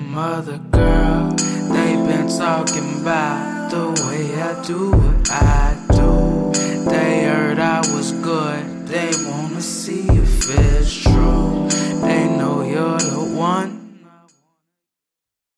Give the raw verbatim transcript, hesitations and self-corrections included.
other girl. They been talking about the way I do what I do. They heard I was good, they wanna see